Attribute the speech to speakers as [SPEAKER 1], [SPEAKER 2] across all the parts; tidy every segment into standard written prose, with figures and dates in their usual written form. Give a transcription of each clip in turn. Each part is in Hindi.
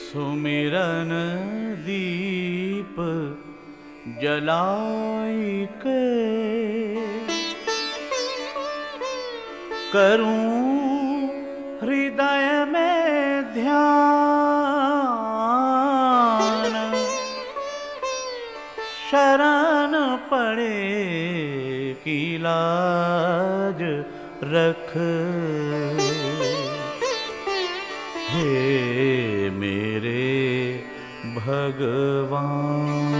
[SPEAKER 1] सुमिरन दीप जलाई के करूं हृदय में ध्यान, शरण पड़े की लाज रख। हे मेरे भगवान,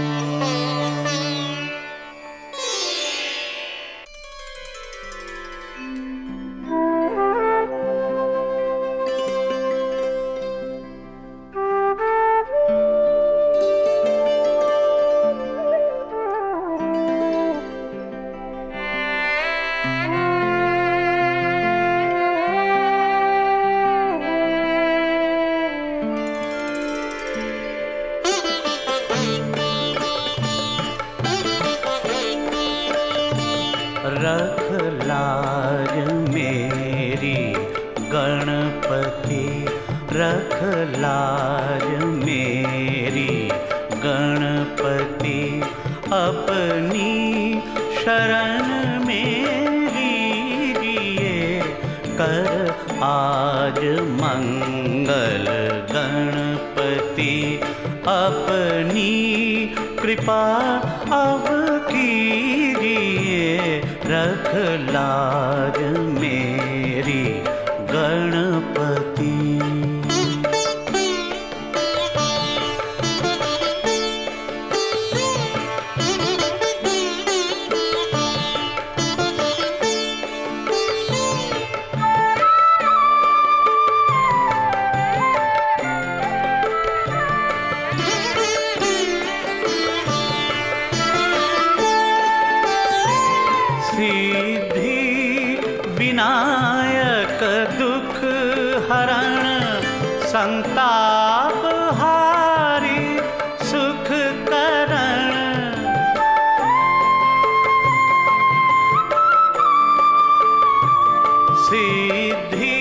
[SPEAKER 1] रख लाज मेरी गणपति, रख लाज मेरी गणपति, अपनी शरण मेरी लिए कर आज मंगल गणपति, अपनी कृपा अब कीजिए, रख लाज मेरी गणपति। सिद्धि विनायक दुख हरण, संताप हारी सुख करण, सिद्धि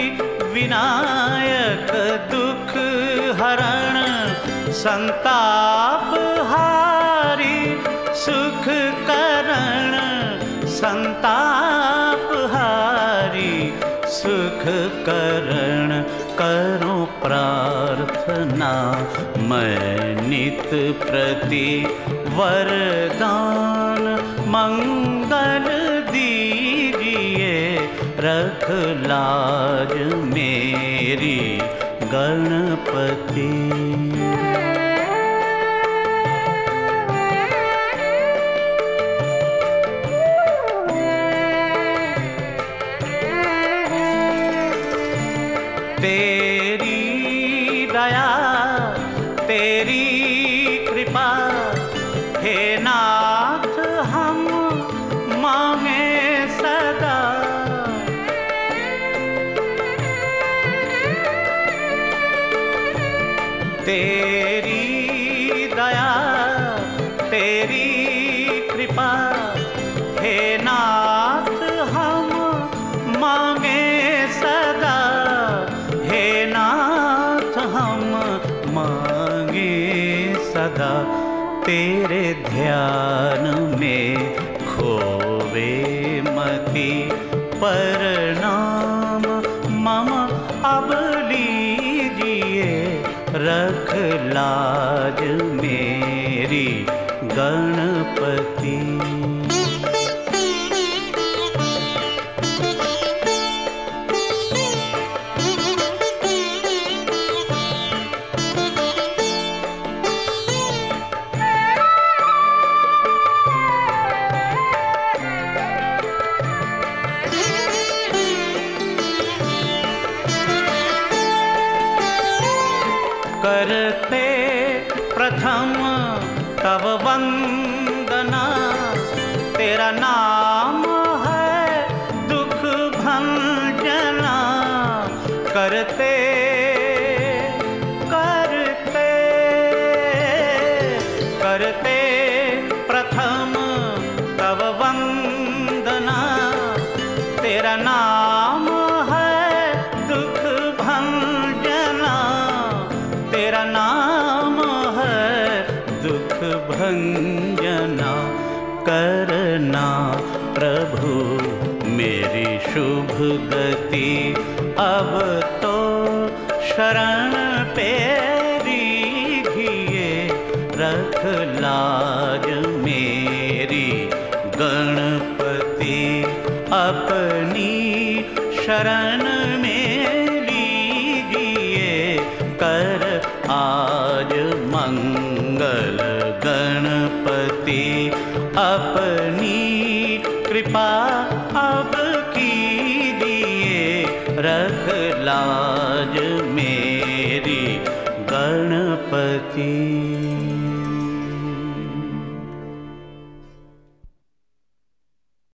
[SPEAKER 1] विनायक दुख हरण, संताप हारी सुख करण, संताप हारी सुख करण। करो प्रार्थना मैं नित प्रति, वरदान मंगल दीजिए, रख लाज मेरी गणपति। तेरी दया तेरी कृपा, हे नाथ हम मांगे सदा, तेरी दया तेरी कृपा, हे नाथ हम मांगे सदा, हे नाथ हम मांगे सदा। तेरे ध्यान में खोवे मति, प्रणाम मम अब लीजिए, रख लाज मेरी गणपति। करते प्रथम तव वंदना, तेरा नाम है दुख भंजना, करते करते करते प्रथम तव वंदना, तेरा नाम है दुख भंजना, तेरा करना प्रभु मेरी शुभ गति। अब तो शरण तेरी घिए रख लाज मेरी गणपति। अपनी शरण में लीजिए कर आज मंगल गणपति। अपनी कृपा अब कीजिए रख लाज मेरी गणपति।